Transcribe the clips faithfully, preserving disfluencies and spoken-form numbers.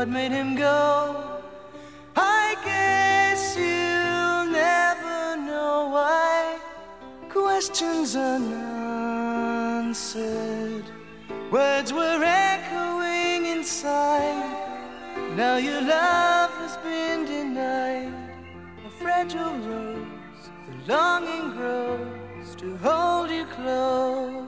what made him go? I guess you'll never know why. Questions unanswered, words were echoing inside. Now your love has been denied. A fragile rose, the longing grows to hold you close.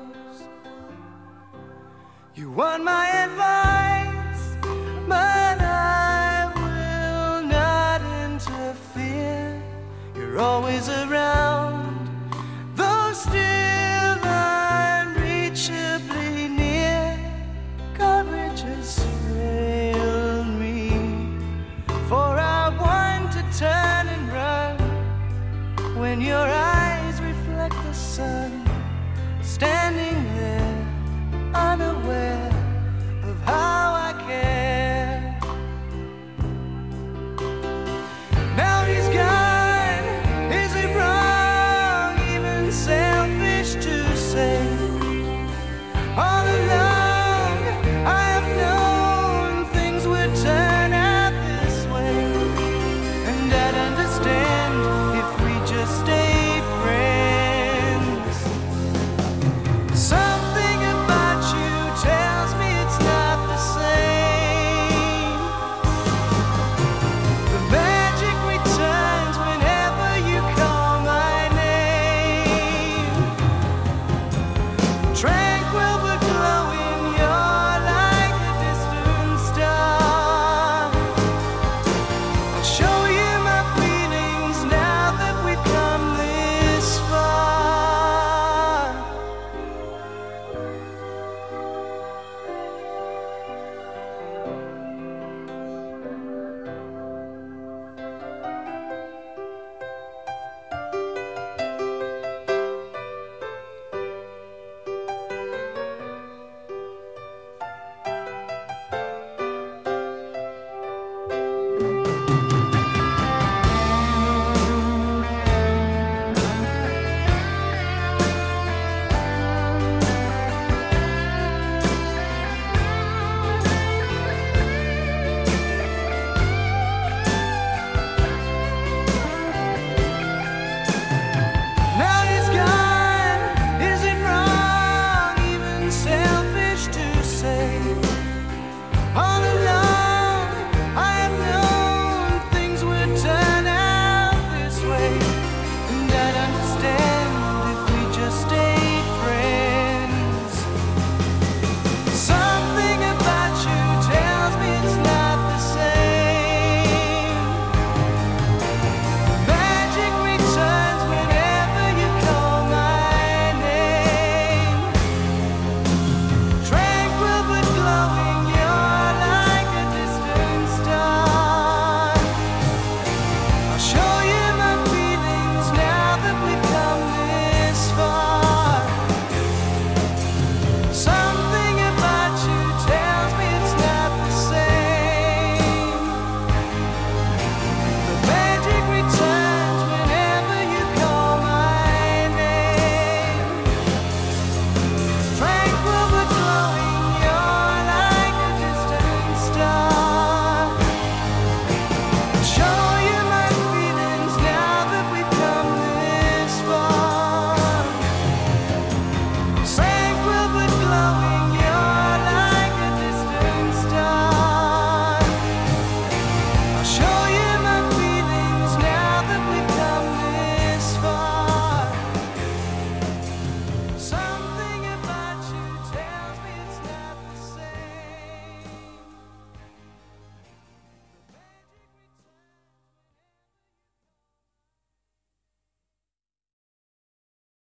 You want my advice, but I will not interfere. You're always around, though still unreachably near. Courage has failed me, for I want to turn and run when your eyes reflect the sun, standing there unaware.